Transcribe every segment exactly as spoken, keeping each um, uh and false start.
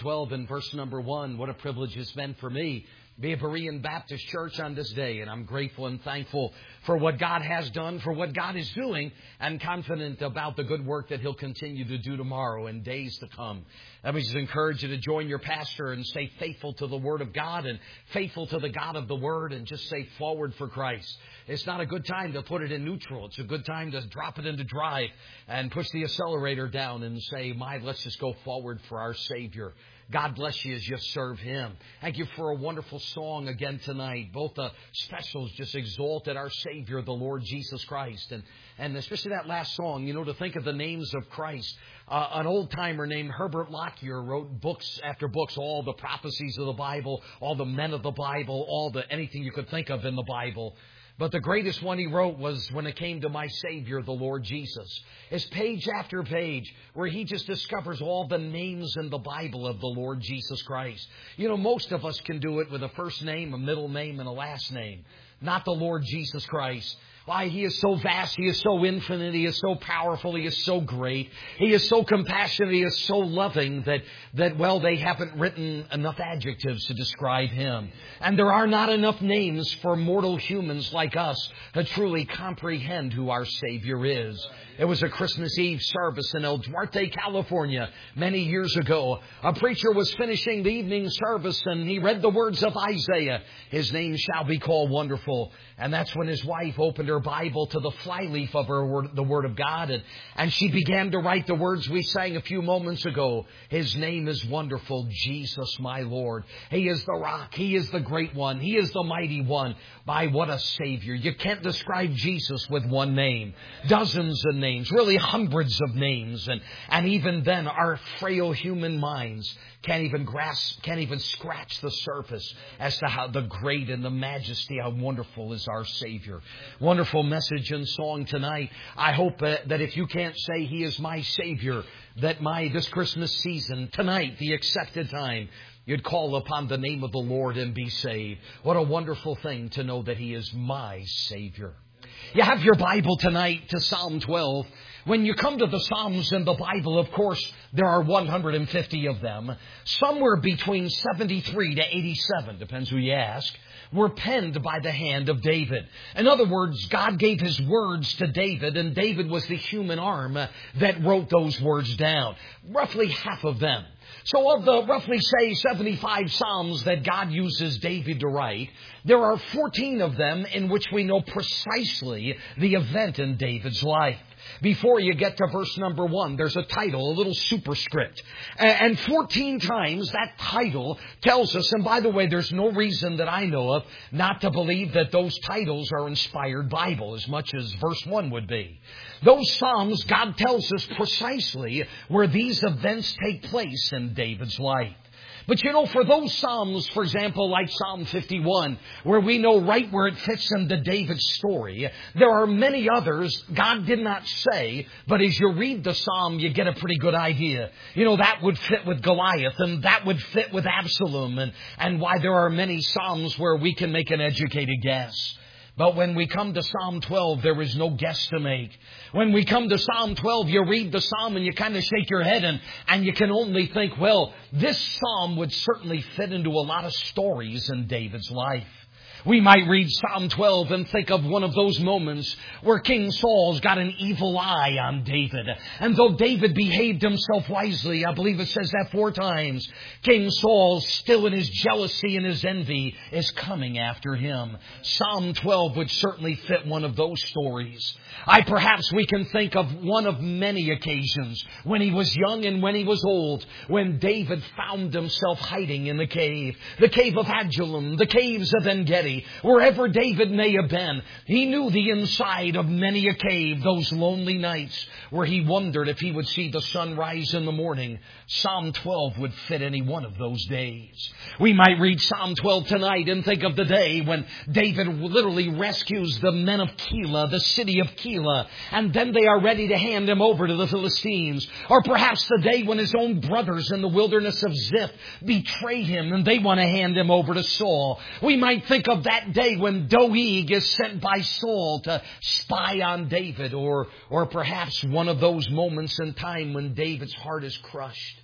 twelve and verse number one. What a privilege it's been for me to be a Berean Baptist Church on this day. And I'm grateful and thankful for what God has done, for what God is doing, and confident about the good work that He'll continue to do tomorrow and days to come. Let me just encourage you to join your pastor and stay faithful to the Word of God and faithful to the God of the Word, and just stay forward for Christ. It's not a good time to put it in neutral. It's a good time to drop it into drive and push the accelerator down and say, my, let's just go forward for our Savior. God bless you as you serve Him. Thank you for a wonderful song again tonight. Both the specials just exalted our Savior, the Lord Jesus Christ. And, and especially that last song, you know, to think of the names of Christ. Uh, an old-timer named Herbert Lockyer wrote books after books, all the prophecies of the Bible, all the men of the Bible, all the anything you could think of in the Bible. But the greatest one he wrote was when it came to my Savior, the Lord Jesus. It's page after page where he just discovers all the names in the Bible of the Lord Jesus Christ. You know, most of us can do it with a first name, a middle name, and a last name. Not the Lord Jesus Christ. Why, He is so vast, He is so infinite, He is so powerful, He is so great, He is so compassionate, He is so loving that, that, well, they haven't written enough adjectives to describe Him. And there are not enough names for mortal humans like us to truly comprehend who our Savior is. It was a Christmas Eve service in El Duarte, California, many years ago. A preacher was finishing the evening service and he read the words of Isaiah, His name shall be called Wonderful. And that's when his wife opened her Bible to the flyleaf of her word, the Word of God, and, and she began to write the words we sang a few moments ago. His name is Wonderful, Jesus my Lord. He is the rock. He is the great one. He is the mighty one. By what a Savior. You can't describe Jesus with one name. Dozens of names, really hundreds of names. And, and even then, our frail human minds can't even grasp, can't even scratch the surface as to how the great and the majesty, how wonderful is our Savior. Wonderful message and song tonight. I hope uh, that if you can't say He is my Savior, that my this Christmas season, tonight, the accepted time, you'd call upon the name of the Lord and be saved. What a wonderful thing to know that He is my Savior. You have your Bible tonight to Psalm twelve. When you come to the Psalms in the Bible, of course, there are one hundred fifty of them. Somewhere between seventy-three to eighty-seven, depends who you ask, were penned by the hand of David. In other words, God gave His words to David, and David was the human arm that wrote those words down. Roughly half of them. So of the roughly, say, seventy-five Psalms that God uses David to write, there are fourteen of them in which we know precisely the event in David's life. Before you get to verse number one, there's a title, a little superscript. And fourteen times that title tells us, and by the way, there's no reason that I know of not to believe that those titles are inspired Bible as much as verse one would be. Those Psalms, God tells us precisely where these events take place in David's life. But you know, for those Psalms, for example, like Psalm fifty-one, where we know right where it fits into David's story, there are many others God did not say, but as you read the Psalm, you get a pretty good idea. You know, that would fit with Goliath, and that would fit with Absalom, and, and why there are many Psalms where we can make an educated guess. But when we come to Psalm twelve, there is no guess to make. When we come to Psalm twelve, you read the Psalm and you kind of shake your head and, and you can only think, well, this Psalm would certainly fit into a lot of stories in David's life. We might read Psalm twelve and think of one of those moments where King Saul's got an evil eye on David. And though David behaved himself wisely, I believe it says that four times, King Saul, still in his jealousy and his envy, is coming after him. Psalm twelve would certainly fit one of those stories. I perhaps we can think of one of many occasions when he was young and when he was old, when David found himself hiding in the cave, the cave of Adullam, the caves of En-Gedi, wherever David may have been. He knew the inside of many a cave, those lonely nights where he wondered if he would see the sun rise in the morning. Psalm twelve would fit any one of those days. We might read Psalm twelve tonight and think of the day when David literally rescues the men of Keilah, the city of Keilah, and then they are ready to hand him over to the Philistines. Or perhaps the day when his own brothers in the wilderness of Ziph betray him and they want to hand him over to Saul. We might think of that day when Doeg is sent by Saul to spy on David, or, or perhaps one of those moments in time when David's heart is crushed,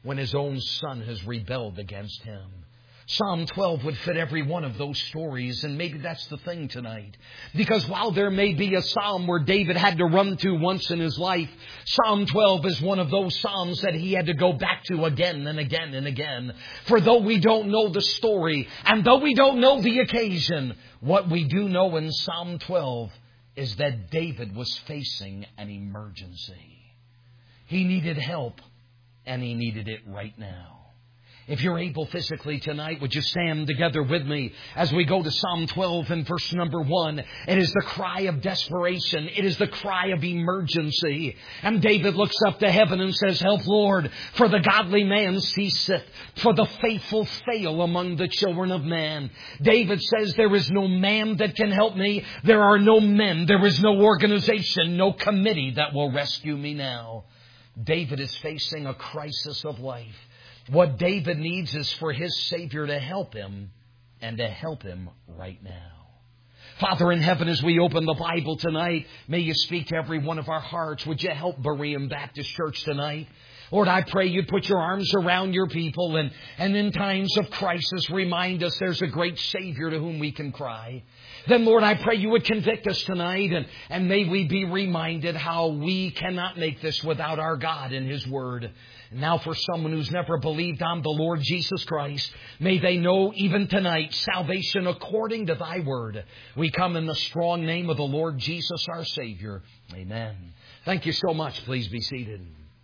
when his own son has rebelled against him. Psalm twelve would fit every one of those stories, and maybe that's the thing tonight. Because while there may be a psalm where David had to run to once in his life, Psalm twelve is one of those psalms that he had to go back to again and again and again. For though we don't know the story, and though we don't know the occasion, what we do know in Psalm twelve is that David was facing an emergency. He needed help, and he needed it right now. If you're able physically tonight, would you stand together with me as we go to Psalm twelve and verse number one? It is the cry of desperation. It is the cry of emergency. And David looks up to heaven and says, "Help, Lord, for the godly man ceaseth, for the faithful fail among the children of man." David says, there is no man that can help me. There are no men. There is no organization, no committee that will rescue me now. David is facing a crisis of life. What David needs is for his Savior to help him, and to help him right now. Father in heaven, as we open the Bible tonight, may you speak to every one of our hearts. Would you help Berean Baptist Church tonight? Lord, I pray you'd put your arms around your people, and, and in times of crisis, remind us there's a great Savior to whom we can cry. Then, Lord, I pray you would convict us tonight, and, and may we be reminded how we cannot make this without our God and His Word. Now for someone who's never believed on the Lord Jesus Christ, may they know even tonight salvation according to thy word. We come in the strong name of the Lord Jesus, our Savior. Amen. Thank you so much. Please be seated.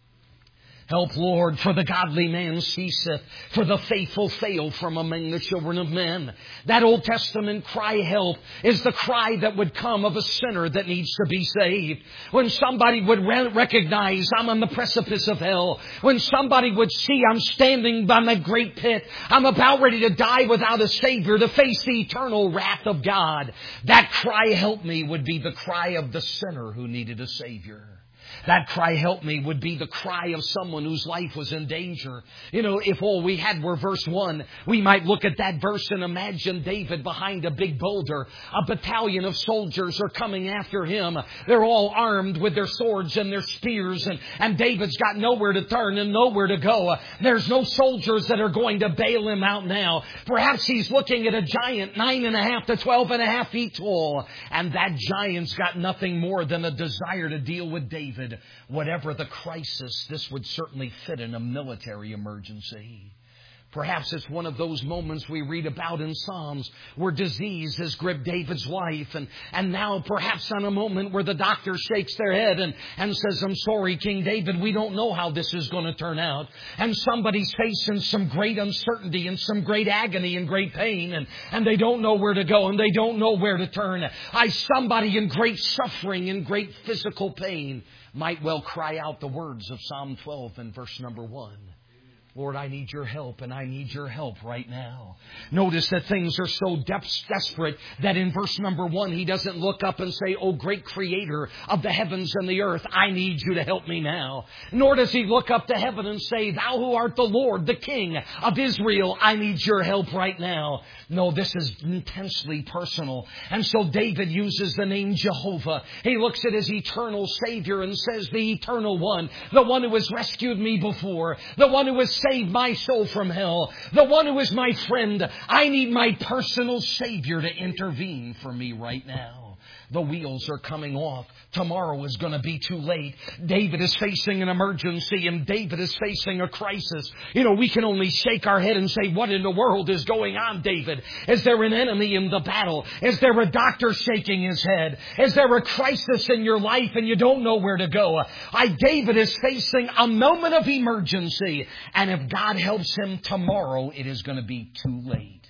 Help, Lord, for the godly man ceaseth, for the faithful fail from among the children of men. That Old Testament cry, help, is the cry that would come of a sinner that needs to be saved. When somebody would re- recognize I'm on the precipice of hell. When somebody would see I'm standing by my great pit. I'm about ready to die without a Savior, to face the eternal wrath of God. That cry, help me, would be the cry of the sinner who needed a Savior. That cry, help me, would be the cry of someone whose life was in danger. You know, if all we had were verse one, we might look at that verse and imagine David behind a big boulder. A battalion of soldiers are coming after him. They're all armed with their swords and their spears, and, and David's got nowhere to turn and nowhere to go. There's no soldiers that are going to bail him out now. Perhaps he's looking at a giant nine and a half to twelve and a half feet tall, and that giant's got nothing more than a desire to deal with David. Whatever the crisis, this would certainly fit in a military emergency. Perhaps it's one of those moments we read about in Psalms where disease has gripped David's life. And, and now perhaps on a moment where the doctor shakes their head and, and says, I'm sorry, King David, we don't know how this is going to turn out. And somebody's facing some great uncertainty and some great agony and great pain. And, and they don't know where to go and they don't know where to turn. I, somebody in great suffering and great physical pain might well cry out the words of Psalm twelve and verse number one. Lord, I need your help, and I need your help right now. Notice that things are so de- desperate that in verse number one, he doesn't look up and say, oh, great creator of the heavens and the earth, I need you to help me now. Nor does he look up to heaven and say, thou who art the Lord, the King of Israel, I need your help right now. No, this is intensely personal. And so David uses the name Jehovah. He looks at his eternal Savior and says, the eternal one, the one who has rescued me before, the one who has saved my soul from hell, the one who is my friend. I need my personal Savior to intervene for me right now. The wheels are coming off. Tomorrow is going to be too late. David is facing an emergency, and David is facing a crisis. You know, we can only shake our head and say, what in the world is going on, David? Is there an enemy in the battle? Is there a doctor shaking his head? Is there a crisis in your life and you don't know where to go? I, David is facing a moment of emergency, and if God helps him tomorrow, it is going to be too late.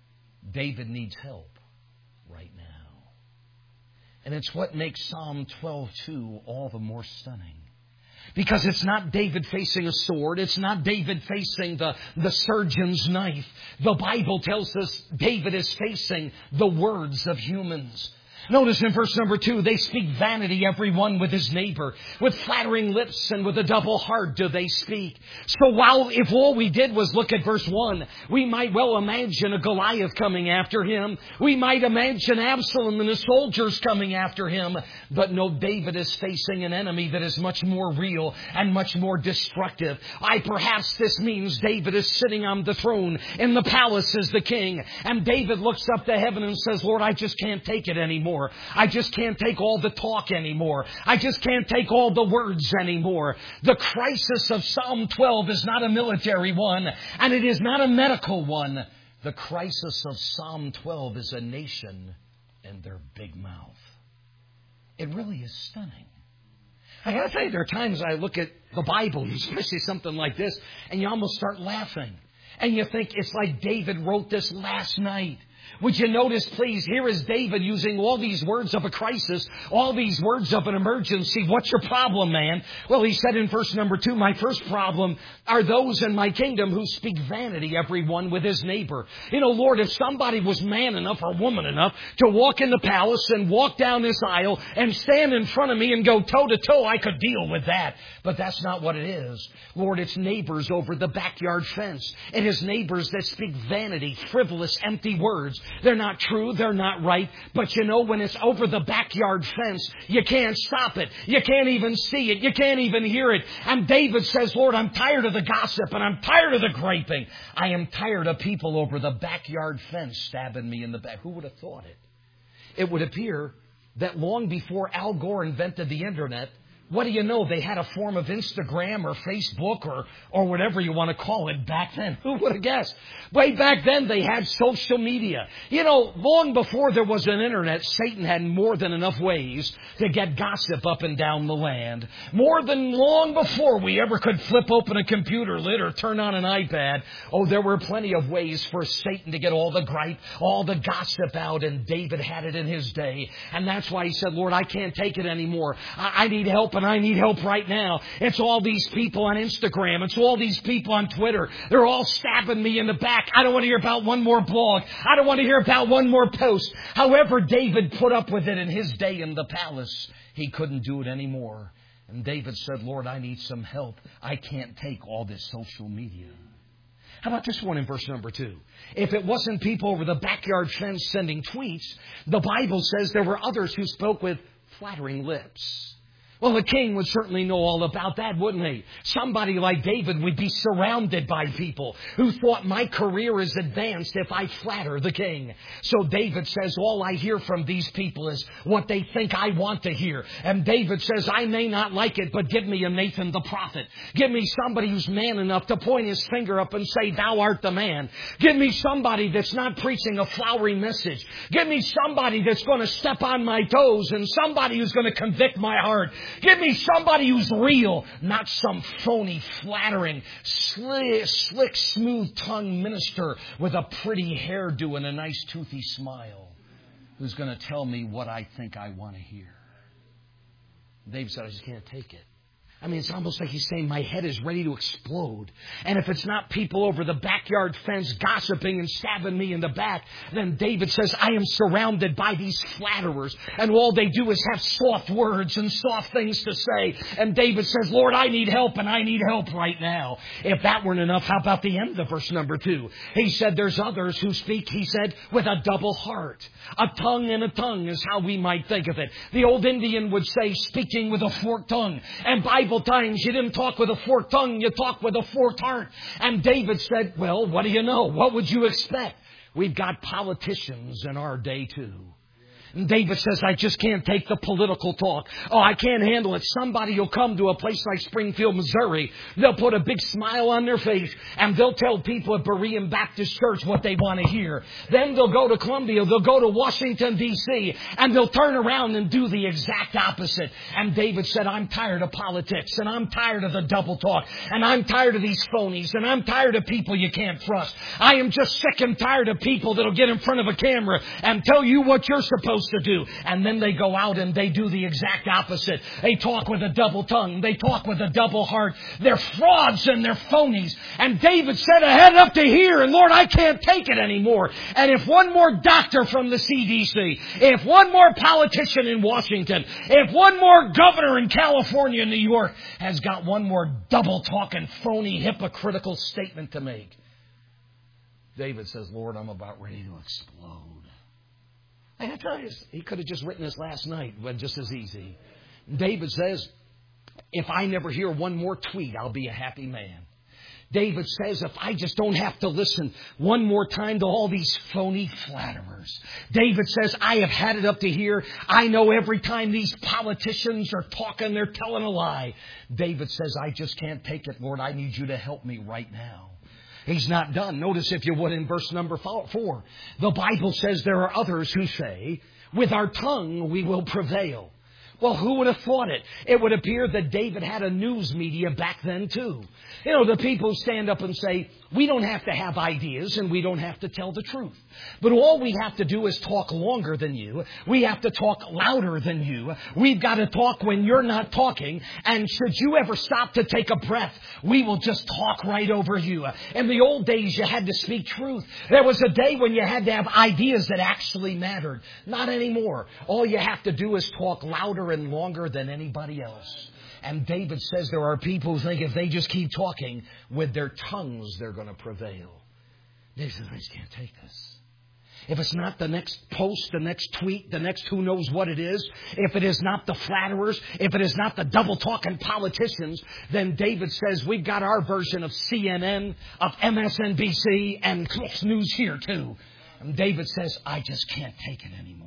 David needs help. And it's what makes Psalm twelve two all the more stunning. Because it's not David facing a sword. It's not David facing the, the surgeon's knife. The Bible tells us David is facing the words of humans. Notice in verse number two, they speak vanity, every one with his neighbor. With flattering lips and with a double heart do they speak. So while if all we did was look at verse one, we might well imagine a Goliath coming after him. We might imagine Absalom and the soldiers coming after him. But no, David is facing an enemy that is much more real and much more destructive. I perhaps this means David is sitting on the throne in the palace as the king. And David looks up to heaven and says, Lord, I just can't take it anymore. I just can't take all the talk anymore. I just can't take all the words anymore. The crisis of Psalm twelve is not a military one, and it is not a medical one. The crisis of Psalm twelve is a nation and their big mouth. It really is stunning. I gotta tell you, there are times I look at the Bible, especially something like this, and you almost start laughing. And you think it's like David wrote this last night. Would you notice, please, here is David using all these words of a crisis, all these words of an emergency. What's your problem, man? Well, he said in verse number two, my first problem are those in my kingdom who speak vanity, every one with his neighbor. You know, Lord, if somebody was man enough or woman enough to walk in the palace and walk down this aisle and stand in front of me and go toe to toe, I could deal with that. But that's not what it is. Lord, it's neighbors over the backyard fence. It is neighbors that speak vanity, frivolous, empty words. They're not true. They're not right. But you know, when it's over the backyard fence, you can't stop it. You can't even see it. You can't even hear it. And David says, Lord, I'm tired of the gossip and I'm tired of the griping. I am tired of people over the backyard fence stabbing me in the back. Who would have thought it? It would appear that long before Al Gore invented the internet, what do you know? They had a form of Instagram or Facebook or, or whatever you want to call it back then. Who would have guessed? Way back then, they had social media. You know, long before there was an internet, Satan had more than enough ways to get gossip up and down the land. More than long before we ever could flip open a computer lid or turn on an iPad. Oh, there were plenty of ways for Satan to get all the gripe, all the gossip out, and David had it in his day. And that's why he said, Lord, I can't take it anymore. I, I need help. And I need help right now. It's all these people on Instagram. It's all these people on Twitter. They're all stabbing me in the back. I don't want to hear about one more blog. I don't want to hear about one more post. However, David put up with it in his day in the palace. He couldn't do it anymore. And David said, Lord, I need some help. I can't take all this social media. How about this one in verse number two? If it wasn't people over the backyard fence sending tweets, the Bible says there were others who spoke with flattering lips. Well, the king would certainly know all about that, wouldn't he? Somebody like David would be surrounded by people who thought my career is advanced if I flatter the king. So David says, all I hear from these people is what they think I want to hear. And David says, I may not like it, but give me a Nathan the prophet. Give me somebody who's man enough to point his finger up and say, thou art the man. Give me somebody that's not preaching a flowery message. Give me somebody that's going to step on my toes and somebody who's going to convict my heart. Give me somebody who's real, not some phony, flattering, slick, slick smooth-tongued minister with a pretty hairdo and a nice toothy smile who's going to tell me what I think I want to hear. David said, I just can't take it. I mean, it's almost like he's saying my head is ready to explode. And if it's not people over the backyard fence gossiping and stabbing me in the back, then David says, I am surrounded by these flatterers. And all they do is have soft words and soft things to say. And David says, Lord, I need help and I need help right now. If that weren't enough, how about the end of verse number two? He said, there's others who speak, he said, with a double heart. A tongue and a tongue is how we might think of it. The old Indian would say, speaking with a forked tongue. And Bible times you didn't talk with a forked tongue, you talk with a forked heart. And David said, well, what do you know? What would you expect? We've got politicians in our day too. And David says, I just can't take the political talk. Oh, I can't handle it. Somebody will come to a place like Springfield, Missouri. They'll put a big smile on their face and they'll tell people at Berean Baptist Church what they want to hear. Then they'll go to Columbia. They'll go to Washington, D C and they'll turn around and do the exact opposite. And David said, I'm tired of politics and I'm tired of the double talk and I'm tired of these phonies and I'm tired of people you can't trust. I am just sick and tired of people that'll get in front of a camera and tell you what you're supposed supposed to do. And then they go out and they do the exact opposite. They talk with a double tongue. They talk with a double heart. They're frauds and they're phonies. And David said, I had up to here, and Lord, I can't take it anymore. And if one more doctor from the C D C, if one more politician in Washington, if one more governor in California and New York has got one more double-talking, phony, hypocritical statement to make, David says, Lord, I'm about ready to explode. I tell you, he could have just written this last night, but just as easy. David says, if I never hear one more tweet, I'll be a happy man. David says, if I just don't have to listen one more time to all these phony flatterers. David says, I have had it up to here. I know every time these politicians are talking, they're telling a lie. David says, I just can't take it, Lord. I need you to help me right now. He's not done. Notice, if you would, in verse number four, the Bible says there are others who say, with our tongue we will prevail. Well, who would have thought it? It would appear that David had a news media back then, too. You know, the people stand up and say, we don't have to have ideas and we don't have to tell the truth. But all we have to do is talk longer than you. We have to talk louder than you. We've got to talk when you're not talking. And should you ever stop to take a breath, we will just talk right over you. In the old days, you had to speak truth. There was a day when you had to have ideas that actually mattered. Not anymore. All you have to do is talk louder and longer than anybody else. And David says there are people who think if they just keep talking with their tongues, they're going to prevail. David says, I just can't take this. If it's not the next post, the next tweet, the next who knows what it is, if it is not the flatterers, if it is not the double-talking politicians, then David says we've got our version of C N N, of M S N B C, and Fox News here too. And David says, I just can't take it anymore.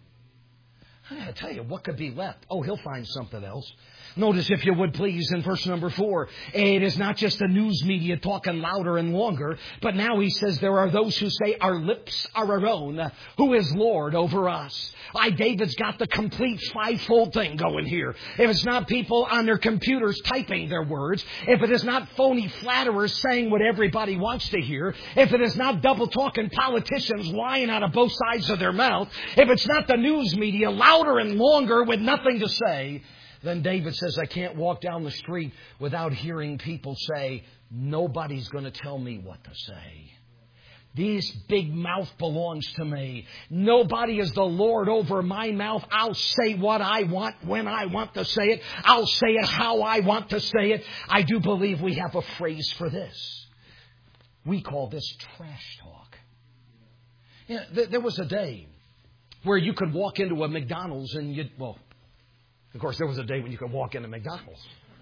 I tell you, what could be left? Oh, he'll find something else. Notice, if you would please, in verse number four, it is not just the news media talking louder and longer, but now he says there are those who say our lips are our own, who is Lord over us. Why, David's got the complete fivefold thing going here. If it's not people on their computers typing their words, if it is not phony flatterers saying what everybody wants to hear, if it is not double-talking politicians lying out of both sides of their mouth, if it's not the news media louder and longer with nothing to say, then David says, I can't walk down the street without hearing people say, nobody's going to tell me what to say. This big mouth belongs to me. Nobody is the Lord over my mouth. I'll say what I want when I want to say it. I'll say it how I want to say it. I do believe we have a phrase for this. We call this trash talk. You know, th- there was a day where you could walk into a McDonald's and you'd, well, of course, there was a day when you could walk into McDonald's.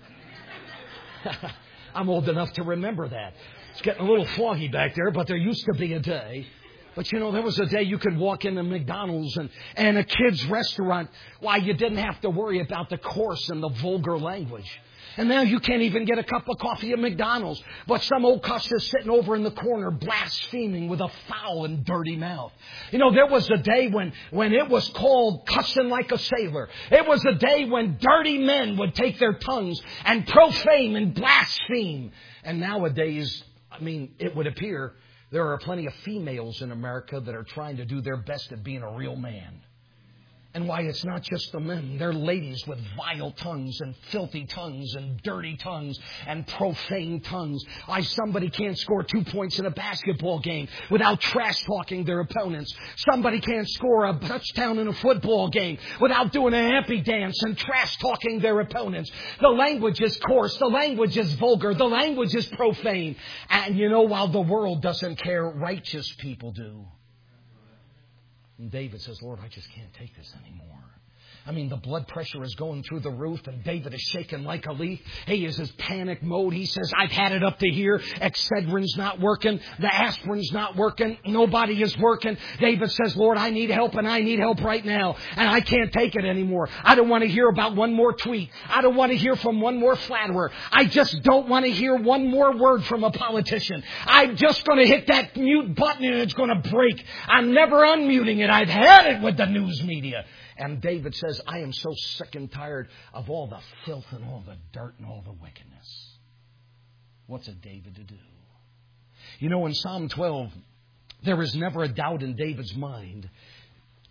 I'm old enough to remember that. It's getting a little foggy back there, but there used to be a day. But, you know, there was a day you could walk into McDonald's and, and a kid's restaurant. Why, you didn't have to worry about the coarse and the vulgar language. And now you can't even get a cup of coffee at McDonald's. But some old cusser's sitting over in the corner blaspheming with a foul and dirty mouth. You know, there was a day when, when it was called cussing like a sailor. It was a day when dirty men would take their tongues and profane and blaspheme. And nowadays, I mean, it would appear there are plenty of females in America that are trying to do their best at being a real man. And why, it's not just the men. They're ladies with vile tongues and filthy tongues and dirty tongues and profane tongues. Why, somebody can't score two points in a basketball game without trash-talking their opponents. Somebody can't score a touchdown in a football game without doing a happy dance and trash-talking their opponents. The language is coarse. The language is vulgar. The language is profane. And you know, while the world doesn't care, righteous people do. And David says, Lord, I just can't take this anymore. I mean, the blood pressure is going through the roof, and David is shaking like a leaf. He is in panic mode. He says, I've had it up to here. Excedrin's not working. The aspirin's not working. Nobody is working. David says, Lord, I need help, and I need help right now. And I can't take it anymore. I don't want to hear about one more tweet. I don't want to hear from one more flatterer. I just don't want to hear one more word from a politician. I'm just going to hit that mute button, and it's going to break. I'm never unmuting it. I've had it with the news media. And David says, I am so sick and tired of all the filth and all the dirt and all the wickedness. What's a David to do? You know, in Psalm twelve, there is never a doubt in David's mind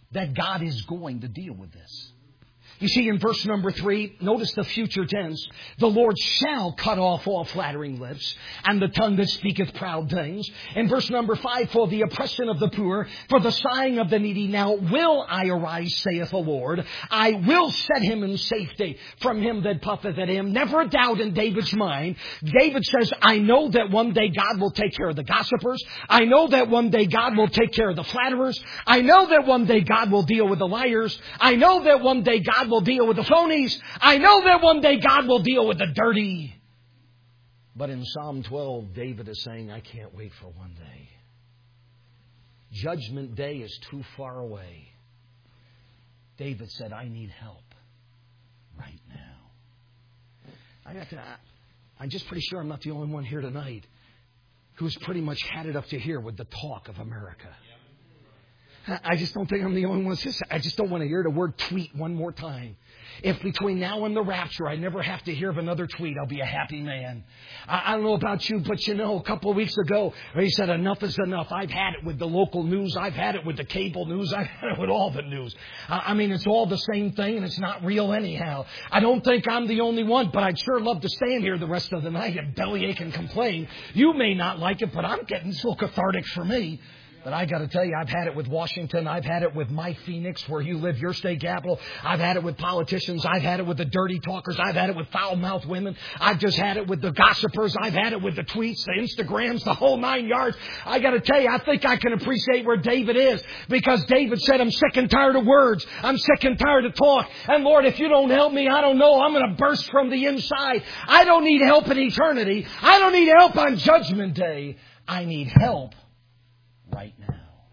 that God is going to deal with this. You see, in verse number three, notice the future tense. The Lord shall cut off all flattering lips, and the tongue that speaketh proud things. In verse number five, for the oppression of the poor, for the sighing of the needy, now will I arise, saith the Lord. I will set him in safety from him that puffeth at him. Never a doubt in David's mind. David says, I know that one day God will take care of the gossipers. I know that one day God will take care of the flatterers. I know that one day God will deal with the liars. I know that one day God will deal with the phonies. I know that one day God will deal with the dirty. But in Psalm twelve, David is saying, I can't wait for one day. Judgment day is too far away. David said, I need help right now. I have to, I'm just pretty sure I'm not the only one here tonight who's pretty much had it up to here with the talk of America. I just don't think I'm the only one. I just don't want to hear the word tweet one more time. If between now and the rapture I never have to hear of another tweet, I'll be a happy man. I, I don't know about you, but you know, a couple of weeks ago, he said enough is enough. I've had it with the local news. I've had it with the cable news. I've had it with all the news. Uh, I mean, it's all the same thing, and it's not real anyhow. I don't think I'm the only one, but I'd sure love to stand here the rest of the night and bellyache and complain. You may not like it, but I'm getting so cathartic for me. But I got to tell you, I've had it with Washington. I've had it with my Phoenix, where you live, your state capital. I've had it with politicians. I've had it with the dirty talkers. I've had it with foul-mouthed women. I've just had it with the gossipers. I've had it with the tweets, the Instagrams, the whole nine yards. I got to tell you, I think I can appreciate where David is, because David said, I'm sick and tired of words. I'm sick and tired of talk. And Lord, if you don't help me, I don't know. I'm going to burst from the inside. I don't need help in eternity. I don't need help on Judgment Day. I need help right now.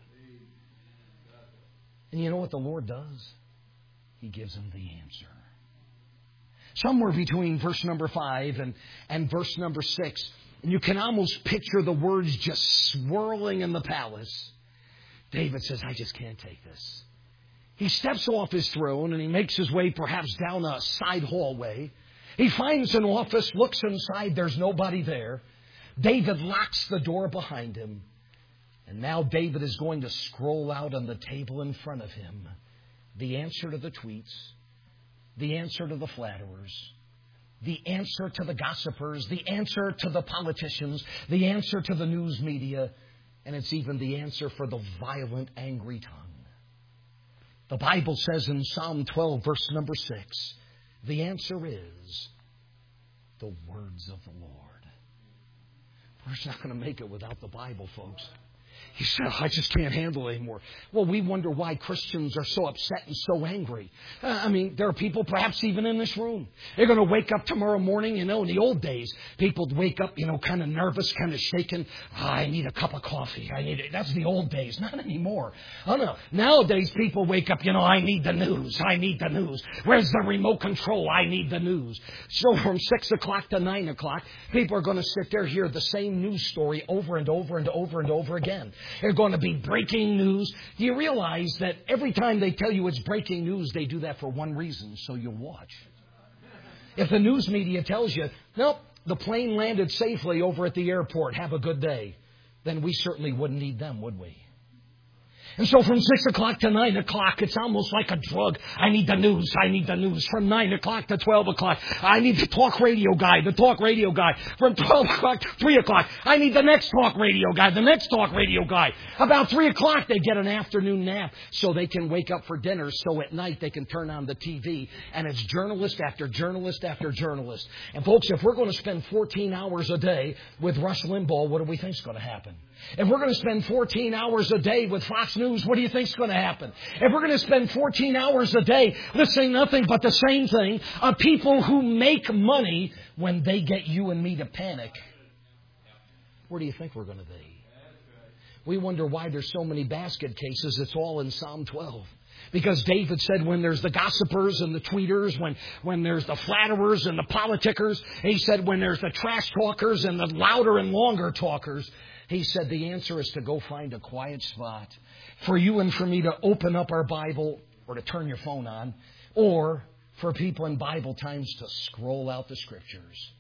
And you know what the Lord does? He gives him the answer. Somewhere between verse number five and, and verse number six, and you can almost picture the words just swirling in the palace. David says, I just can't take this. He steps off his throne and he makes his way perhaps down a side hallway. He finds an office, looks inside, there's nobody there. David locks the door behind him. And now David is going to scroll out on the table in front of him the answer to the tweets, the answer to the flatterers, the answer to the gossipers, the answer to the politicians, the answer to the news media, and it's even the answer for the violent, angry tongue. The Bible says in Psalm twelve, verse number six, the answer is the words of the Lord. We're just not going to make it without the Bible, folks. He said, I just can't handle it anymore. Well, we wonder why Christians are so upset and so angry. Uh, I mean, there are people perhaps even in this room. They're going to wake up tomorrow morning. You know, in the old days, people would wake up, you know, kind of nervous, kind of shaken. Oh, I need a cup of coffee. I need it. That's the old days. Not anymore. Oh, no. Nowadays, people wake up, you know, I need the news. I need the news. Where's the remote control? I need the news. So from six o'clock to nine o'clock, people are going to sit there, hear the same news story over and over and over and over again. They're going to be breaking news. Do you realize that every time they tell you it's breaking news, they do that for one reason, so you'll watch? If the news media tells you, nope, the plane landed safely over at the airport, have a good day, then we certainly wouldn't need them, would we? And so from six o'clock to nine o'clock, it's almost like a drug. I need the news. I need the news. From nine o'clock to twelve o'clock, I need the talk radio guy, the talk radio guy. From twelve o'clock to three o'clock, I need the next talk radio guy, the next talk radio guy. About three o'clock, they get an afternoon nap so they can wake up for dinner. So at night, they can turn on the T V. And it's journalist after journalist after journalist. And folks, if we're going to spend fourteen hours a day with Rush Limbaugh, what do we think is going to happen? If we're going to spend fourteen hours a day with Fox News, what do you think is going to happen? If we're going to spend fourteen hours a day listening to nothing but the same thing, of people who make money when they get you and me to panic, where do you think we're going to be? We wonder why there's so many basket cases. It's all in Psalm twelve. Because David said when there's the gossipers and the tweeters, when, when there's the flatterers and the politicers, he said when there's the trash talkers and the louder and longer talkers, he said the answer is to go find a quiet spot for you and for me to open up our Bible or to turn your phone on, or for people in Bible times to scroll out the Scriptures.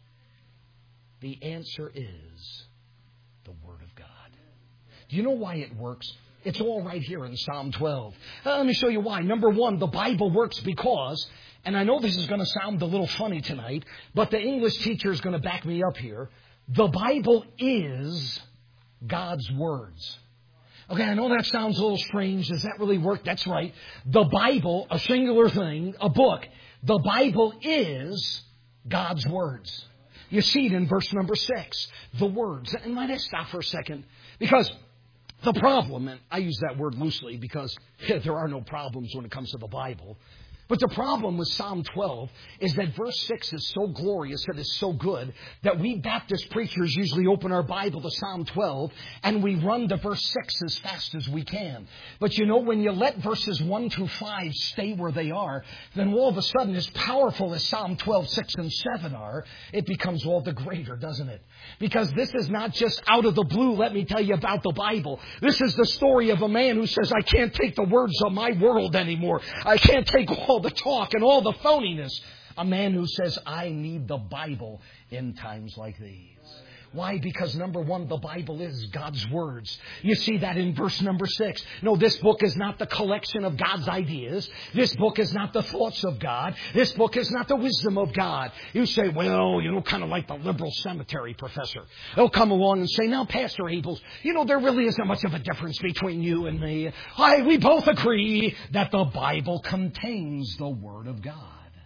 The answer is the Word of God. Do you know why it works? It's all right here in Psalm twelve. Uh, let me show you why. Number one, the Bible works because, and I know this is going to sound a little funny tonight, but the English teacher is going to back me up here. The Bible is God's words. Okay, I know that sounds a little strange. Does that really work? That's right. The Bible, a singular thing, a book, the Bible is God's words. You see it in verse number six, the words. And might I stop for a second? Because the problem, and I use that word loosely because yeah, there are no problems when it comes to the Bible. But the problem with Psalm twelve is that verse six is so glorious, it is so good, that we Baptist preachers usually open our Bible to Psalm twelve and we run to verse six as fast as we can. But you know, when you let verses one through five stay where they are, then all of a sudden, as powerful as Psalm twelve, six, and seven are, it becomes all the greater, doesn't it? Because this is not just out of the blue, let me tell you about the Bible. This is the story of a man who says, I can't take the words of my world anymore. I can't take all the talk and all the phoniness. A man who says, I need the Bible in times like these. Why? Because number one, the Bible is God's words. You see that in verse number six. No, this book is not the collection of God's ideas. This book is not the thoughts of God. This book is not the wisdom of God. You say, well, you know, kind of like the liberal cemetery professor. They'll come along and say, now, Pastor Abels, you know, there really isn't much of a difference between you and me. I, we both agree that the Bible contains the Word of God.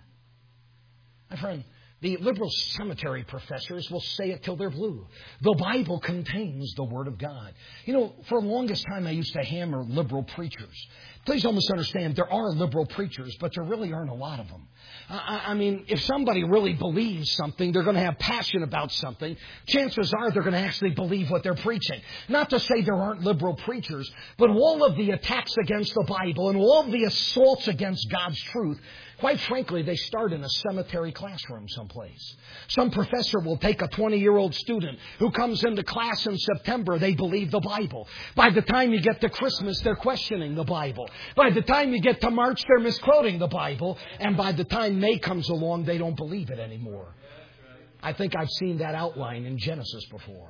My friend, the liberal cemetery professors will say it till they're blue. The Bible contains the Word of God. You know, for the longest time I used to hammer liberal preachers. Please don't misunderstand. There are liberal preachers, but there really aren't a lot of them. I, I mean, if somebody really believes something, they're going to have passion about something. Chances are they're going to actually believe what they're preaching. Not to say there aren't liberal preachers, but all of the attacks against the Bible and all of the assaults against God's truth, quite frankly, they start in a cemetery classroom someplace. Some professor will take a twenty-year-old student who comes into class in September. They believe the Bible. By the time you get to Christmas, they're questioning the Bible. By the time you get to March, they're misquoting the Bible. And by the time May comes along, they don't believe it anymore. I think I've seen that outline in Genesis before.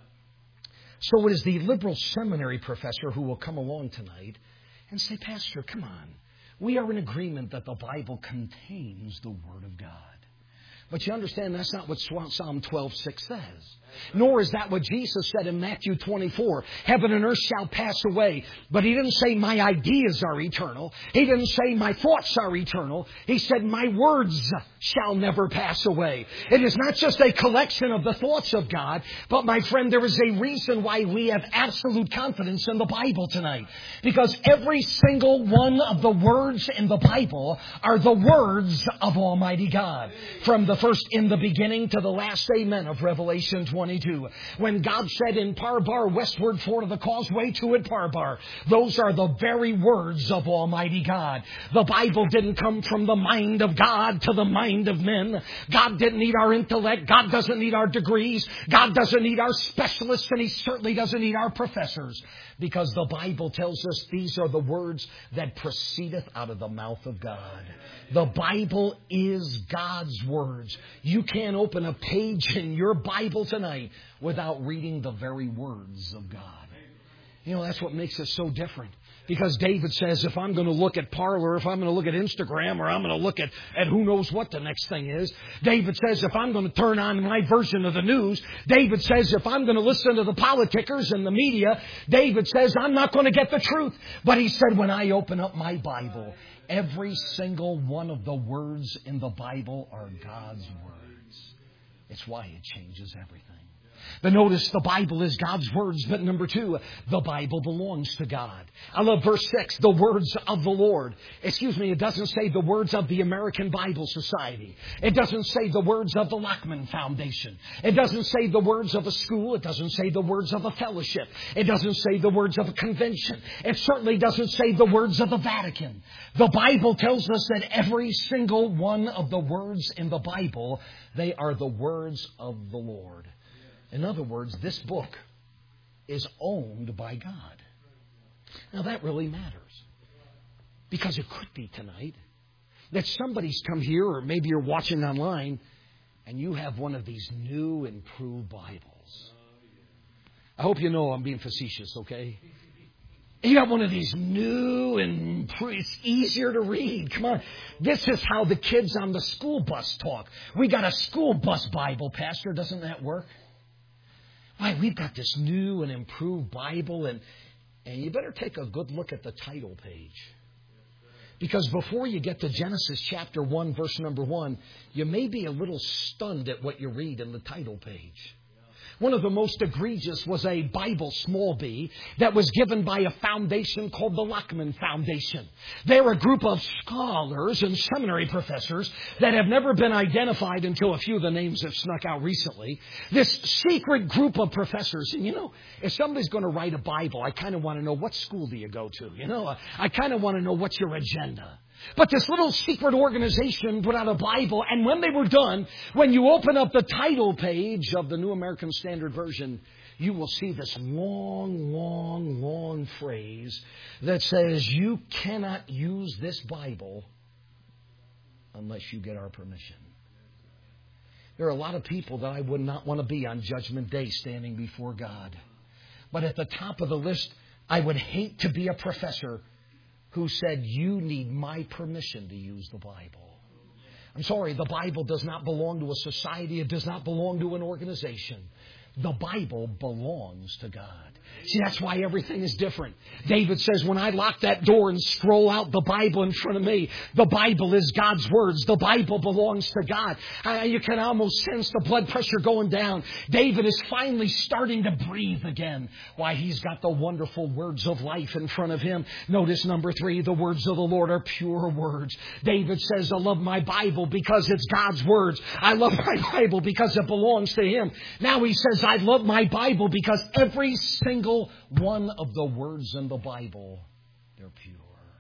So it is the liberal seminary professor who will come along tonight and say, Pastor, come on. We are in agreement that the Bible contains the Word of God. But you understand that's not what Psalm twelve six says. Nor is that what Jesus said in Matthew twenty-four. Heaven and earth shall pass away. But He didn't say my ideas are eternal. He didn't say my thoughts are eternal. He said my words shall never pass away. It is not just a collection of the thoughts of God. But my friend, there is a reason why we have absolute confidence in the Bible tonight. Because every single one of the words in the Bible are the words of Almighty God. From the first in the beginning to the last amen of Revelation twenty-two. When God said in Parbar, westward for the causeway to it Parbar. Those are the very words of Almighty God. The Bible didn't come from the mind of God to the mind of men. God didn't need our intellect. God doesn't need our degrees. God doesn't need our specialists, and He certainly doesn't need our professors. Because the Bible tells us these are the words that proceedeth out of the mouth of God. The Bible is God's words. You can't open a page in your Bible tonight without reading the very words of God. You know, that's what makes it so different. Because David says, if I'm going to look at Parler, if I'm going to look at Instagram, or I'm going to look at, at who knows what the next thing is, David says, if I'm going to turn on my version of the news, David says, if I'm going to listen to the politicians and the media, David says, I'm not going to get the truth. But he said, when I open up my Bible, every single one of the words in the Bible are God's words. It's why it changes everything. But notice the Bible is God's words. But number two, the Bible belongs to God. I love verse six, the words of the Lord. Excuse me, it doesn't say the words of the American Bible Society. It doesn't say the words of the Lockman Foundation. It doesn't say the words of a school. It doesn't say the words of a fellowship. It doesn't say the words of a convention. It certainly doesn't say the words of the Vatican. The Bible tells us that every single one of the words in the Bible, they are the words of the Lord. In other words, this book is owned by God. Now that really matters. Because it could be tonight that somebody's come here, or maybe you're watching online, and you have one of these new improved Bibles. I hope you know I'm being facetious, okay? You got one of these new and it's easier to read. Come on. This is how the kids on the school bus talk. We got a school bus Bible, Pastor. Doesn't that work? Why, we've got this new and improved Bible, and, and you better take a good look at the title page. Because before you get to Genesis chapter one, verse number one, you may be a little stunned at what you read in the title page. One of the most egregious was a Bible, small b, that was given by a foundation called the Lockman Foundation. They're a group of scholars and seminary professors that have never been identified until a few of the names have snuck out recently. This secret group of professors. And you know, if somebody's going to write a Bible, I kind of want to know, what school do you go to? You know, I kind of want to know what's your agenda. But this little secret organization put out a Bible, and when they were done, when you open up the title page of the New American Standard Version, you will see this long, long, long phrase that says, you cannot use this Bible unless you get our permission. There are a lot of people that I would not want to be on Judgment Day standing before God. But at the top of the list, I would hate to be a professor who said, you need my permission to use the Bible. I'm sorry, the Bible does not belong to a society. It does not belong to an organization. The Bible belongs to God. See, that's why everything is different. David says, when I lock that door and scroll out the Bible in front of me, the Bible is God's words. The Bible belongs to God. Uh, you can almost sense the blood pressure going down. David is finally starting to breathe again. Why, he's got the wonderful words of life in front of him. Notice number three, the words of the Lord are pure words. David says, I love my Bible because it's God's words. I love my Bible because it belongs to Him. Now he says, I love my Bible because every single one of the words in the Bible, they're pure.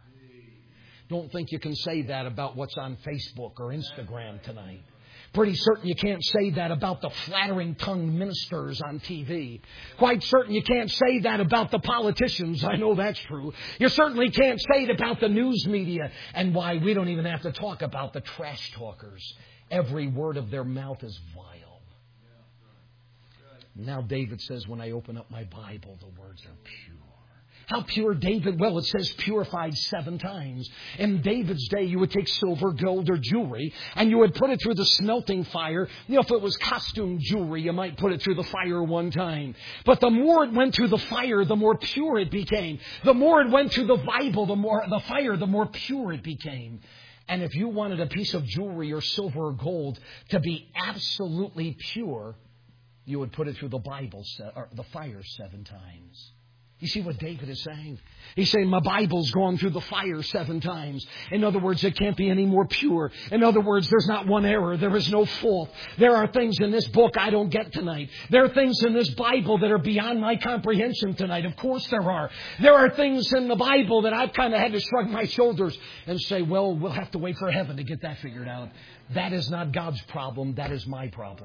Don't think you can say that about what's on Facebook or Instagram tonight. Pretty certain you can't say that about the flattering tongued ministers on T V. Quite certain you can't say that about the politicians. I know that's true. You certainly can't say it about the news media. And why, we don't even have to talk about the trash talkers. Every word of their mouth is vile. Now David says, when I open up my Bible, the words are pure. How pure, David? Well, it says purified seven times. In David's day, you would take silver, gold, or jewelry, and you would put it through the smelting fire. You know, if it was costume jewelry, you might put it through the fire one time. But the more it went through the fire, the more pure it became. The more it went through the Bible, the more the fire, the more pure it became. And if you wanted a piece of jewelry or silver or gold to be absolutely pure, you would put it through the Bible, or the fire seven times. You see what David is saying? He's saying, my Bible's gone through the fire seven times. In other words, it can't be any more pure. In other words, there's not one error. There is no fault. There are things in this book I don't get tonight. There are things in this Bible that are beyond my comprehension tonight. Of course there are. There are things in the Bible that I've kind of had to shrug my shoulders and say, well, we'll have to wait for heaven to get that figured out. That is not God's problem. That is my problem.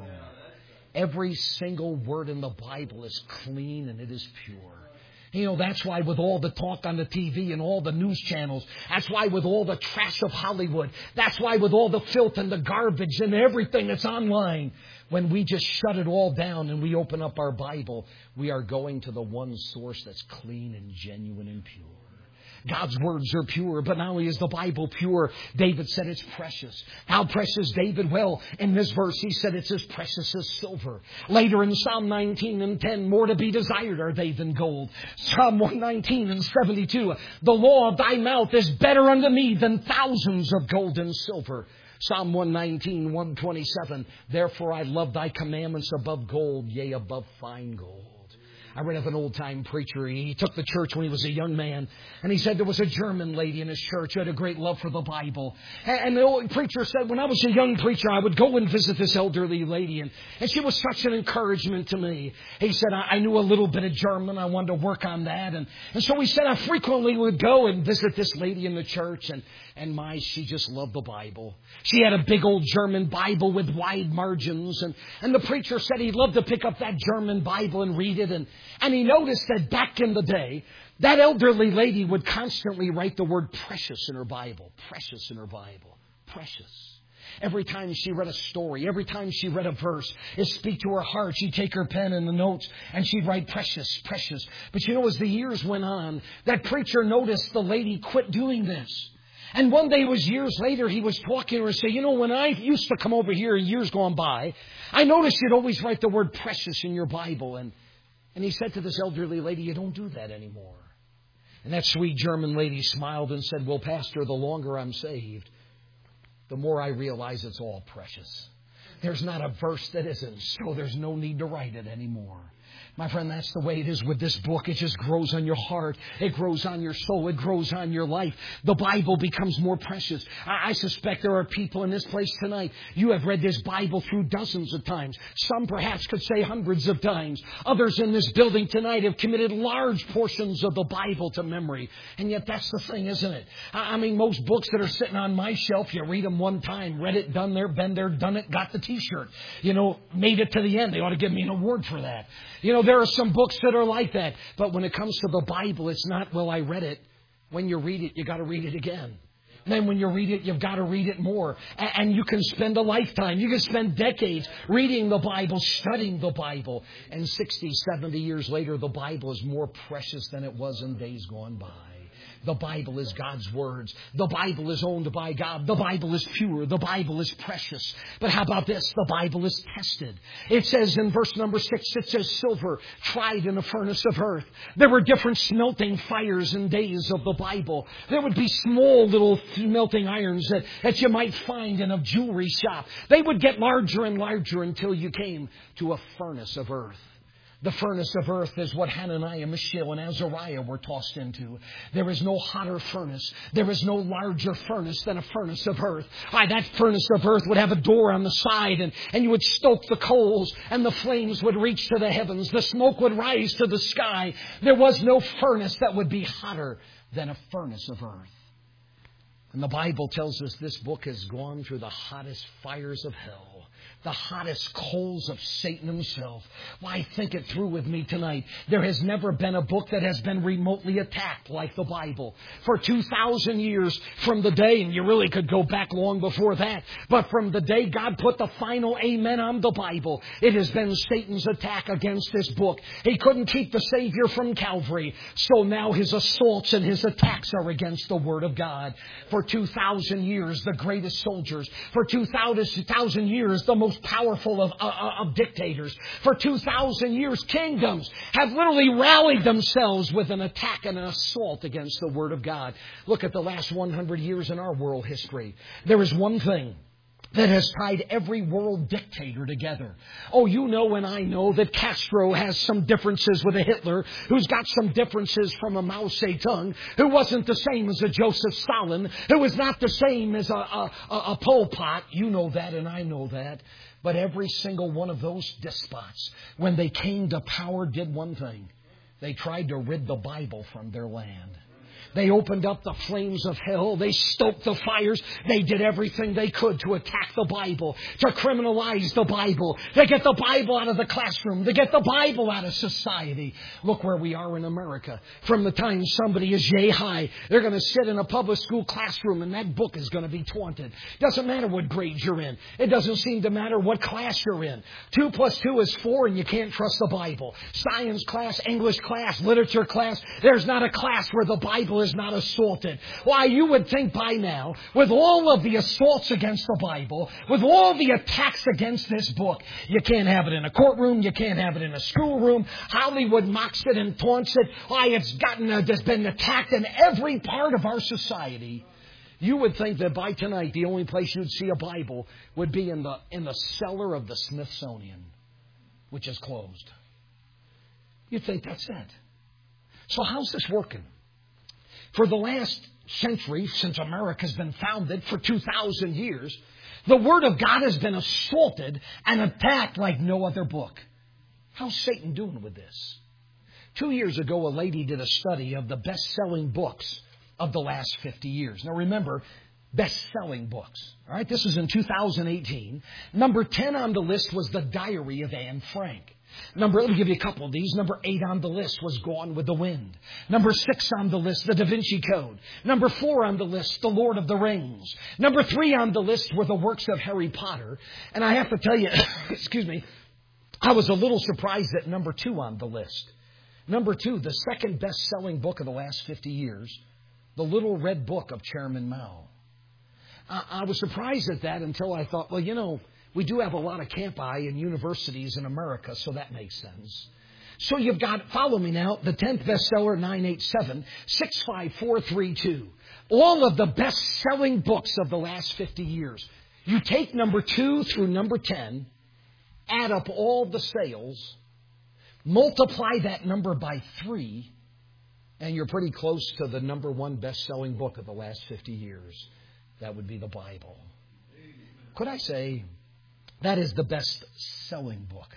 Every single word in the Bible is clean and it is pure. You know, that's why with all the talk on the T V and all the news channels, that's why with all the trash of Hollywood, that's why with all the filth and the garbage and everything that's online, when we just shut it all down and we open up our Bible, we are going to the one source that's clean and genuine and pure. God's words are pure, but not only is the Bible pure, David said it's precious. How precious, David? Well, in this verse, he said it's as precious as silver. Later in Psalm nineteen and ten, more to be desired are they than gold. Psalm one nineteen and seventy-two, the law of thy mouth is better unto me than thousands of gold and silver. Psalm one nineteen, one twenty-seven, therefore I love thy commandments above gold, yea, above fine gold. I read of an old-time preacher. He took the church when he was a young man. And he said there was a German lady in his church who had a great love for the Bible. And the old preacher said, when I was a young preacher, I would go and visit this elderly lady. And, and she was such an encouragement to me. He said, I, I knew a little bit of German. I wanted to work on that. And, and so he said, I frequently would go and visit this lady in the church. And, and my, she just loved the Bible. She had a big old German Bible with wide margins. And, and the preacher said he'd love to pick up that German Bible and read it. And And he noticed that back in the day, that elderly lady would constantly write the word precious in her Bible. Precious in her Bible. Precious. Every time she read a story, every time she read a verse, it speak to her heart. She'd take her pen and the notes and she'd write precious, precious. But you know, as the years went on, that preacher noticed the lady quit doing this. And one day, it was years later, he was talking to her and said, you know, when I used to come over here years gone by, I noticed you'd always write the word precious in your Bible. And, and he said to this elderly lady, you don't do that anymore. And that sweet German lady smiled and said, well, Pastor, the longer I'm saved, the more I realize it's all precious. There's not a verse that isn't, so there's no need to write it anymore. My friend, that's the way it is with this book. It just grows on your heart. It grows on your soul. It grows on your life. The Bible becomes more precious. I, I suspect there are people in this place tonight. You have read this Bible through dozens of times. Some perhaps could say hundreds of times. Others in this building tonight have committed large portions of the Bible to memory. And yet that's the thing, isn't it? I, I mean, most books that are sitting on my shelf, you read them one time, read it, done there, been there, done it, got the T-shirt. You know, made it to the end. They ought to give me an award for that. You know, there are some books that are like that. But when it comes to the Bible, it's not, well, I read it. When you read it, you got to read it again. And then when you read it, you've got to read it more. And you can spend a lifetime. You can spend decades reading the Bible, studying the Bible. And sixty, seventy years later, the Bible is more precious than it was in days gone by. The Bible is God's words. The Bible is owned by God. The Bible is pure. The Bible is precious. But how about this? The Bible is tested. It says in verse number six, it says silver tried in a furnace of earth. There were different smelting fires in days of the Bible. There would be small little melting irons that, that you might find in a jewelry shop. They would get larger and larger until you came to a furnace of earth. The furnace of earth is what Hananiah, Mishael, and Azariah were tossed into. There is no hotter furnace. There is no larger furnace than a furnace of earth. Why, that furnace of earth would have a door on the side, and, and you would stoke the coals, and the flames would reach to the heavens. The smoke would rise to the sky. There was no furnace that would be hotter than a furnace of earth. And the Bible tells us this book has gone through the hottest fires of hell. The hottest coals of Satan himself. Why, think it through with me tonight. There has never been a book that has been remotely attacked like the Bible. For two thousand years from the day, and you really could go back long before that, but from the day God put the final amen on the Bible, it has been Satan's attack against this book. He couldn't keep the Savior from Calvary, so now his assaults and his attacks are against the Word of God. For two thousand years, the greatest soldiers. For two thousand years, the most powerful of, uh, of dictators. For two thousand years, kingdoms have literally rallied themselves with an attack and an assault against the Word of God. Look at the last one hundred years in our world history. There is one thing that has tied every world dictator together. Oh, you know and I know that Castro has some differences with a Hitler, who's got some differences from a Mao Zedong, who wasn't the same as a Joseph Stalin, who was not the same as a, a, a Pol Pot. You know that and I know that. But every single one of those despots, when they came to power, did one thing. They tried to rid the Bible from their land. They opened up the flames of hell. They stoked the fires. They did everything they could to attack the Bible, to criminalize the Bible, to get the Bible out of the classroom, to get the Bible out of society. Look where we are in America. From the time somebody is yay high, they're going to sit in a public school classroom and that book is going to be taunted. Doesn't matter what grade you're in. It doesn't seem to matter what class you're in. Two plus two is four and you can't trust the Bible. Science class, English class, literature class. There's not a class where the Bible is not assaulted. Why, you would think by now, with all of the assaults against the Bible, with all the attacks against this book, you can't have it in a courtroom, you can't have it in a schoolroom. Hollywood mocks it and taunts it. Why, it's gotten, uh, it's been attacked in every part of our society. You would think that by tonight, the only place you'd see a Bible would be in the in the cellar of the Smithsonian, which is closed. You'd think that's it. So how's this working? For the last century, since America's been founded, for two thousand years, the Word of God has been assaulted and attacked like no other book. How's Satan doing with this? Two years ago, a lady did a study of the best-selling books of the last fifty years. Now remember, best-selling books. All right, this is in two thousand eighteen. Number ten on the list was The Diary of Anne Frank. Number, let me give you a couple of these. Number eight on the list was Gone with the Wind. Number six on the list, The Da Vinci Code. Number four on the list, The Lord of the Rings. Number three on the list were the works of Harry Potter. And I have to tell you, excuse me, I was a little surprised at number two on the list. Number two, the second best-selling book of the last fifty years, The Little Red Book of Chairman Mao. I, I was surprised at that until I thought, well, you know, we do have a lot of campi and universities in America, so that makes sense. So you've got, follow me now, the tenth bestseller, nine eight seven, six five four three two. All of the best-selling books of the last fifty years. You take number two through number ten, add up all the sales, multiply that number by three, and you're pretty close to the number one best-selling book of the last fifty years. That would be the Bible. Could I say that is the best-selling book?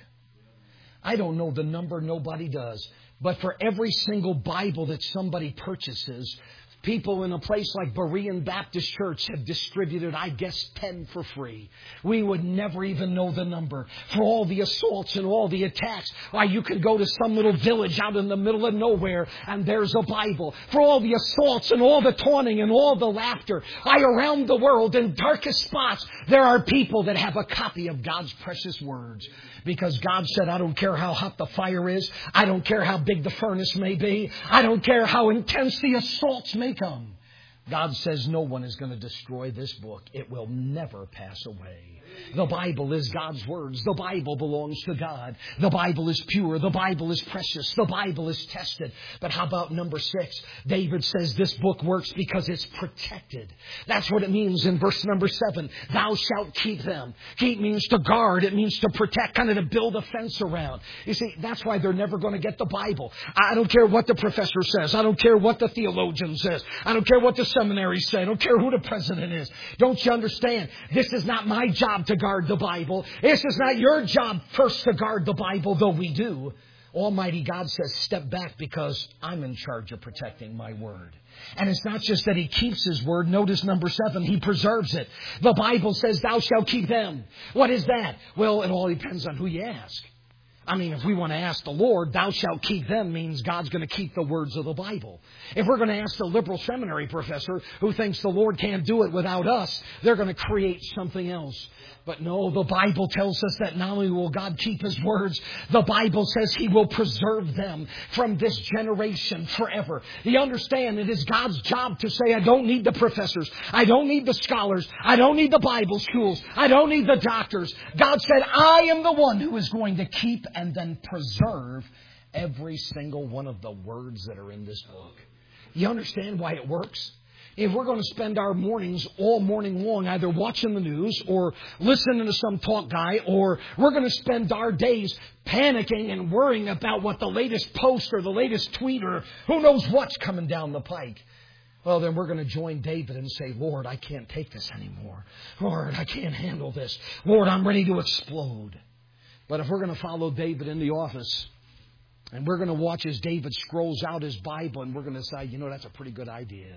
I don't know the number, nobody does. But for every single Bible that somebody purchases, people in a place like Berean Baptist Church have distributed, I guess, ten for free. We would never even know the number. For all the assaults and all the attacks, why, you could go to some little village out in the middle of nowhere and there's a Bible. For all the assaults and all the taunting and all the laughter, why, around the world in darkest spots, there are people that have a copy of God's precious words. Because God said, I don't care how hot the fire is. I don't care how big the furnace may be. I don't care how intense the assaults may come. God says no one is going to destroy this book. It will never pass away. The Bible is God's words. The Bible belongs to God. The Bible is pure. The Bible is precious. The Bible is tested. But how about number six? David says this book works because it's protected. That's what it means in verse number seven. Thou shalt keep them. Keep means to guard. It means to protect, kind of to build a fence around. You see, that's why they're never going to get the Bible. I don't care what the professor says. I don't care what the theologian says. I don't care what the seminary say. I don't care who the president is. Don't you understand? This is not my job to guard the Bible. This is not your job first to guard the Bible, though we do. Almighty God says, step back because I'm in charge of protecting my word. And it's not just that he keeps his word. Notice number seven, he preserves it. The Bible says, thou shalt keep them. What is that? Well, it all depends on who you ask. I mean, if we want to ask the Lord, thou shalt keep them means God's going to keep the words of the Bible. If we're going to ask the liberal seminary professor who thinks the Lord can't do it without us, they're going to create something else. But no, the Bible tells us that not only will God keep his words, the Bible says he will preserve them from this generation forever. You understand, it is God's job to say, I don't need the professors. I don't need the scholars. I don't need the Bible schools. I don't need the doctors. God said, I am the one who is going to keep and then preserve every single one of the words that are in this book. You understand why it works? If we're going to spend our mornings all morning long either watching the news or listening to some talk guy, or we're going to spend our days panicking and worrying about what the latest post or the latest tweet or who knows what's coming down the pike, well, then we're going to join David and say, Lord, I can't take this anymore. Lord, I can't handle this. Lord, I'm ready to explode. But if we're going to follow David in the office and we're going to watch as David scrolls out his Bible and we're going to say, you know, that's a pretty good idea.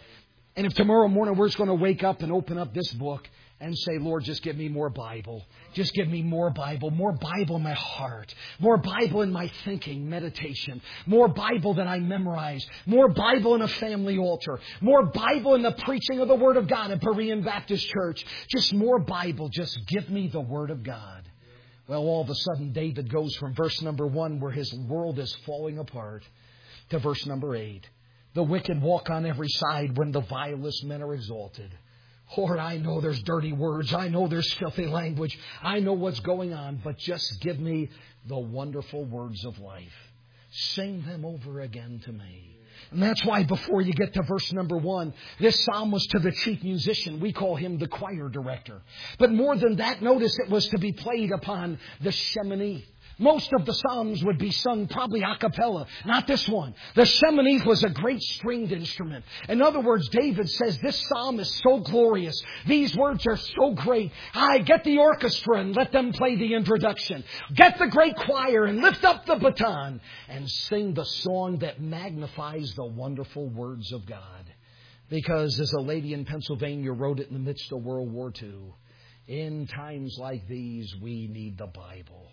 And if tomorrow morning we're just going to wake up and open up this book and say, Lord, just give me more Bible. Just give me more Bible. More Bible in my heart. More Bible in my thinking, meditation. More Bible than I memorize. More Bible in a family altar. More Bible in the preaching of the Word of God at Berean Baptist Church. Just more Bible. Just give me the Word of God. Well, all of a sudden David goes from verse number one, where his world is falling apart, to verse number eight. The wicked walk on every side when the vilest men are exalted. Lord, I know there's dirty words. I know there's filthy language. I know what's going on, but just give me the wonderful words of life. Sing them over again to me. And that's why before you get to verse number one, this psalm was to the chief musician. We call him the choir director. But more than that, notice it was to be played upon the Sheminith. Most of the psalms would be sung probably a cappella. Not this one. The Sheminith was a great stringed instrument. In other words, David says this psalm is so glorious. These words are so great. I get the orchestra and let them play the introduction. Get the great choir and lift up the baton and sing the song that magnifies the wonderful words of God. Because as a lady in Pennsylvania wrote it in the midst of World War Two, in times like these, we need the Bible.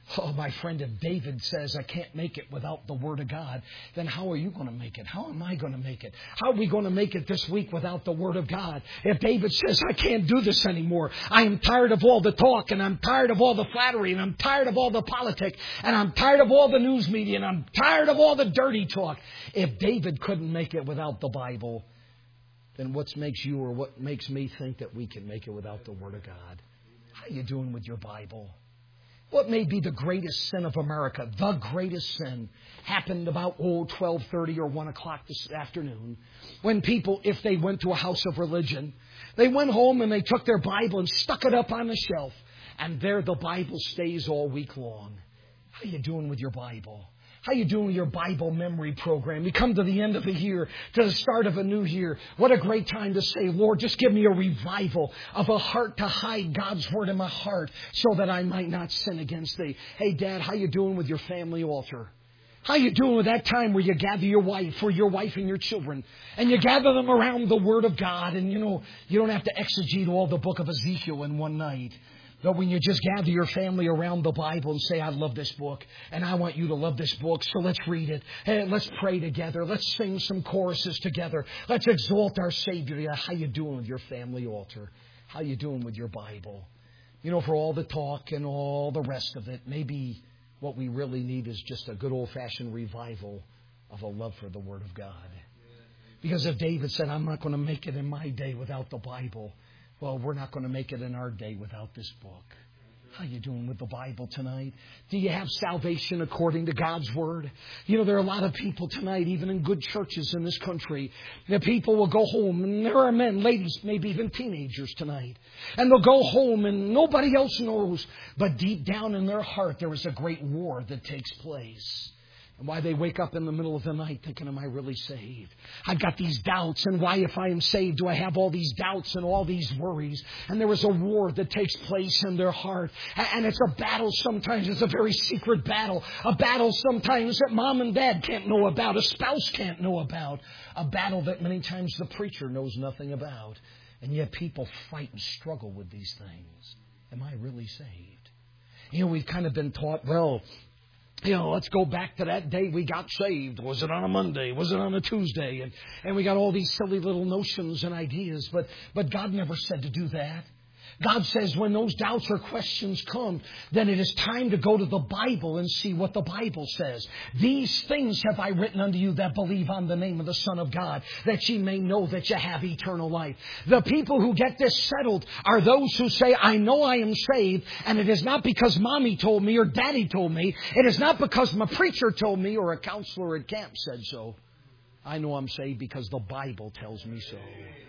Oh, my friend, if David says, I can't make it without the Word of God, then how are you going to make it? How am I going to make it? How are we going to make it this week without the Word of God? If David says, I can't do this anymore. I am tired of all the talk, and I'm tired of all the flattery, and I'm tired of all the politics, and I'm tired of all the news media, and I'm tired of all the dirty talk. If David couldn't make it without the Bible, then what makes you or what makes me think that we can make it without the Word of God? How are you doing with your Bible? What may be the greatest sin of America, the greatest sin, happened about, oh, twelve thirty or one o'clock this afternoon, when people, if they went to a house of religion, they went home and they took their Bible and stuck it up on the shelf, and there the Bible stays all week long. How are you doing with your Bible? How you doing with your Bible memory program? You come to the end of the year, to the start of a new year. What a great time to say, Lord, just give me a revival of a heart to hide God's Word in my heart so that I might not sin against Thee. Hey, Dad, how you doing with your family altar? How you doing with that time where you gather your wife or your wife and your children and you gather them around the Word of God, and, you know, you don't have to exegete all the book of Ezekiel in one night. But when you just gather your family around the Bible and say, I love this book, and I want you to love this book, so let's read it. Hey, let's pray together. Let's sing some choruses together. Let's exalt our Savior. Yeah, how you doing with your family altar? How you doing with your Bible? You know, for all the talk and all the rest of it, maybe what we really need is just a good old-fashioned revival of a love for the Word of God. Because if David said, I'm not going to make it in my day without the Bible, well, we're not going to make it in our day without this book. How you doing with the Bible tonight? Do you have salvation according to God's Word? You know, there are a lot of people tonight, even in good churches in this country, that people will go home, and there are men, ladies, maybe even teenagers tonight, and they'll go home and nobody else knows, but deep down in their heart there is a great war that takes place. And why they wake up in the middle of the night thinking, am I really saved? I've got these doubts. And why, if I am saved, do I have all these doubts and all these worries? And there is a war that takes place in their heart. And it's a battle sometimes. It's a very secret battle. A battle sometimes that mom and dad can't know about. A spouse can't know about. A battle that many times the preacher knows nothing about. And yet people fight and struggle with these things. Am I really saved? You know, we've kind of been taught, well, you know, let's go back to that day we got saved. Was it on a Monday? Was it on a Tuesday? And, and we got all these silly little notions and ideas. But, but God never said to do that. God says when those doubts or questions come, then it is time to go to the Bible and see what the Bible says. These things have I written unto you that believe on the name of the Son of God, that ye may know that ye have eternal life. The people who get this settled are those who say, I know I am saved, and it is not because mommy told me or daddy told me. It is not because my preacher told me or a counselor at camp said so. I know I'm saved because the Bible tells me so.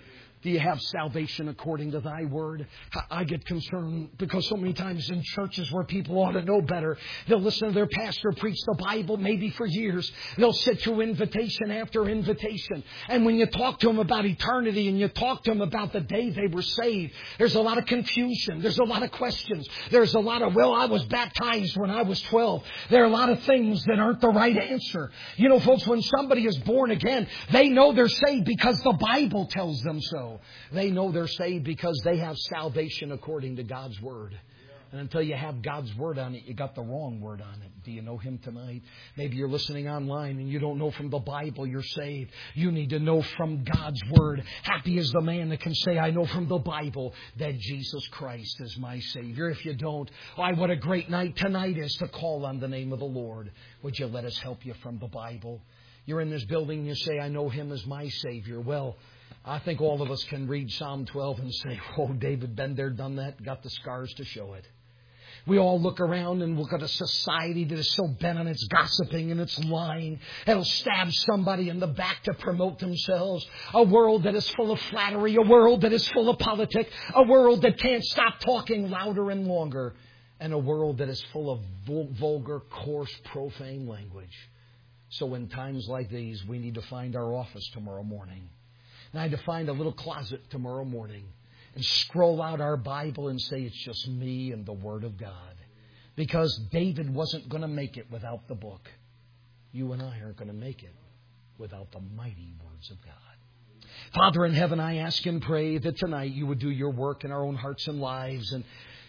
Do you have salvation according to Thy Word? I get concerned because so many times in churches where people ought to know better, they'll listen to their pastor preach the Bible maybe for years. They'll sit through invitation after invitation. And when you talk to them about eternity and you talk to them about the day they were saved, there's a lot of confusion. There's a lot of questions. There's a lot of, well, I was baptized when I was twelve. There are a lot of things that aren't the right answer. You know, folks, when somebody is born again, they know they're saved because the Bible tells them so. They know they're saved because they have salvation according to God's Word. And until you have God's Word on it, you got the wrong word on it. Do you know Him tonight? Maybe you're listening online and you don't know from the Bible you're saved. You need to know from God's Word. Happy is the man that can say, I know from the Bible that Jesus Christ is my Savior. If you don't, why, what a great night tonight is to call on the name of the Lord. Would you let us help you from the Bible? You're in this building and you say, I know Him as my Savior. Well, I think all of us can read Psalm twelve and say, oh, David been there, done that, got the scars to show it. We all look around and look at a society that is so bent on its gossiping and its lying. It'll stab somebody in the back to promote themselves. A world that is full of flattery. A world that is full of politics. A world that can't stop talking louder and longer. And a world that is full of vulgar, coarse, profane language. So in times like these, we need to find our office tomorrow morning. And I had to find a little closet tomorrow morning and scroll out our Bible and say, it's just me and the Word of God. Because David wasn't going to make it without the book. You and I aren't going to make it without the mighty words of God. Father in heaven, I ask and pray that tonight you would do your work in our own hearts and lives. And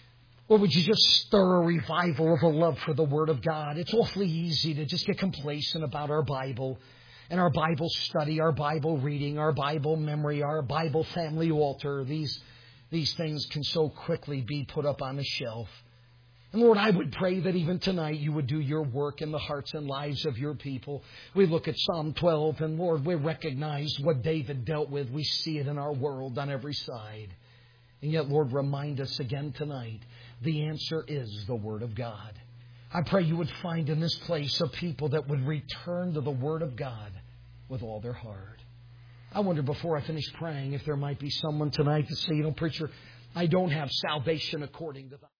Or would you just stir a revival of a love for the Word of God? It's awfully easy to just get complacent about our Bible and our Bible study, our Bible reading, our Bible memory, our Bible family altar. These, these things can so quickly be put up on the shelf. And Lord, I would pray that even tonight you would do your work in the hearts and lives of your people. We look at Psalm twelve, and Lord, we recognize what David dealt with. We see it in our world on every side. And yet, Lord, remind us again tonight, the answer is the Word of God. I pray you would find in this place a people that would return to the Word of God with all their heart. I wonder, before I finish praying, if there might be someone tonight to say, you know, preacher, I don't have salvation according to the